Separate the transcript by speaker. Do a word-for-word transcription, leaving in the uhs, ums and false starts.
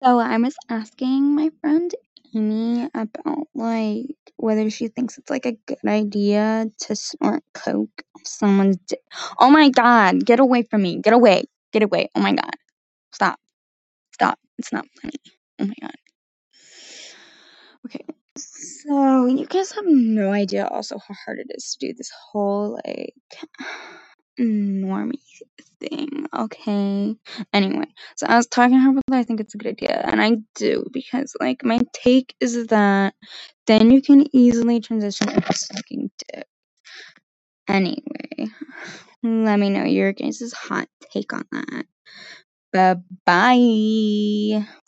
Speaker 1: So I was asking my friend Amy about like whether she thinks it's like a good idea to snort coke off someone's dick. Oh my god, get away from me. Get away. Get away. Oh my god. Stop. Stop. It's not funny. Oh my god. Okay. So you guys have no idea also how hard it is to do this whole like normie thing, okay? Anyway, so I was talking to her about that. I think it's a good idea, and I do because like my take is that then you can easily transition into sucking dick. Anyway, let me know your guys' hot take on that. Bye bye.